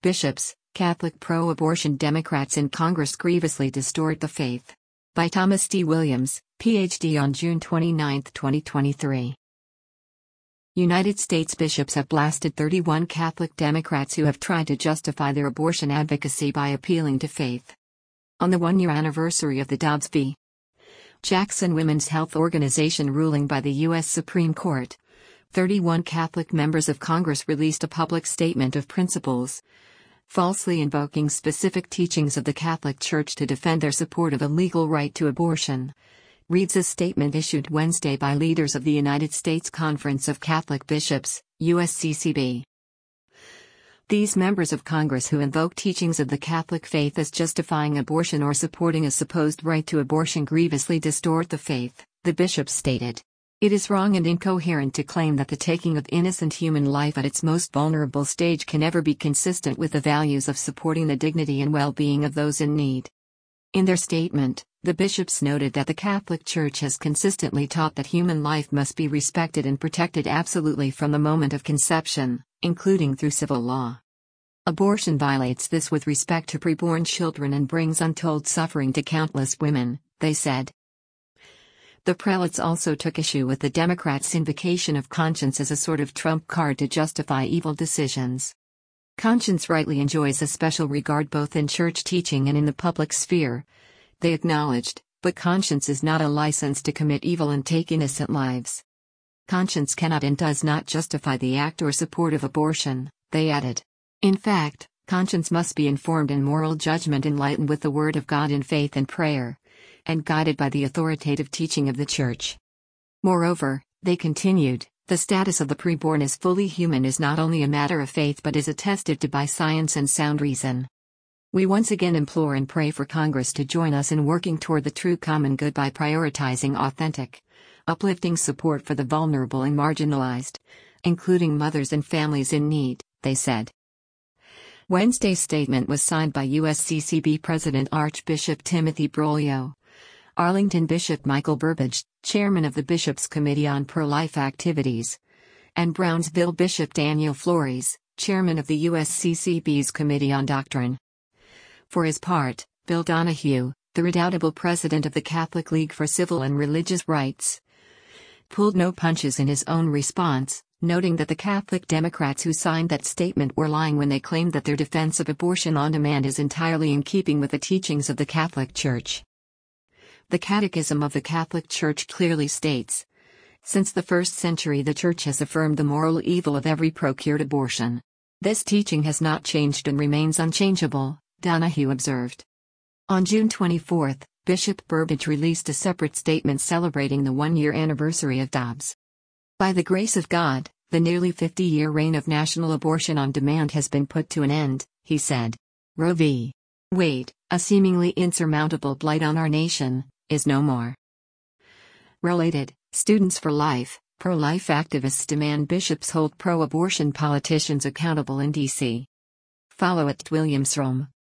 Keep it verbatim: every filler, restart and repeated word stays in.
Bishops, Catholic pro-abortion Democrats in Congress grievously distort the faith. By Thomas D. Williams, P H D on June twenty-ninth, twenty twenty-three. United States bishops have blasted thirty-one Catholic Democrats who have tried to justify their abortion advocacy by appealing to faith. On the one-year anniversary of the Dobbs v. Jackson Women's Health Organization ruling by the U S Supreme Court, thirty-one Catholic members of Congress released a public statement of principles, falsely invoking specific teachings of the Catholic Church to defend their support of a legal right to abortion, reads a statement issued Wednesday by leaders of the United States Conference of Catholic Bishops, U S C C B. These members of Congress who invoke teachings of the Catholic faith as justifying abortion or supporting a supposed right to abortion grievously distort the faith, the bishops stated. It is wrong and incoherent to claim that the taking of innocent human life at its most vulnerable stage can ever be consistent with the values of supporting the dignity and well-being of those in need. In their statement, the bishops noted that the Catholic Church has consistently taught that human life must be respected and protected absolutely from the moment of conception, including through civil law. Abortion violates this with respect to preborn children and brings untold suffering to countless women, they said. The prelates also took issue with the Democrats' invocation of conscience as a sort of trump card to justify evil decisions. Conscience rightly enjoys a special regard both in church teaching and in the public sphere, they acknowledged, but conscience is not a license to commit evil and take innocent lives. Conscience cannot and does not justify the act or support of abortion, they added. In fact, conscience must be informed in moral judgment enlightened with the Word of God in faith and prayer, and guided by the authoritative teaching of the Church. Moreover, they continued, the status of the preborn as fully human is not only a matter of faith but is attested to by science and sound reason. We once again implore and pray for Congress to join us in working toward the true common good by prioritizing authentic, uplifting support for the vulnerable and marginalized, including mothers and families in need, they said. Wednesday's statement was signed by U S C C B President Archbishop Timothy Broglio, Arlington Bishop Michael Burbidge, Chairman of the Bishops' Committee on Pro-Life Activities, and Brownsville Bishop Daniel Flores, Chairman of the U S C C B's Committee on Doctrine. For his part, Bill Donahue, the redoubtable president of the Catholic League for Civil and Religious Rights, pulled no punches in his own response, noting that the Catholic Democrats who signed that statement were lying when they claimed that their defense of abortion on demand is entirely in keeping with the teachings of the Catholic Church. The Catechism of the Catholic Church clearly states, since the first century the Church has affirmed the moral evil of every procured abortion. This teaching has not changed and remains unchangeable, Donahue observed. On June twenty-fourth, Bishop Burbidge released a separate statement celebrating the one-year anniversary of Dobbs. By the grace of God, the nearly fifty-year reign of national abortion on demand has been put to an end, he said. Roe v. Wade, a seemingly insurmountable blight on our nation, is no more. Related, Students for Life, pro-life activists demand bishops hold pro-abortion politicians accountable in D C. Follow at Williams Rome.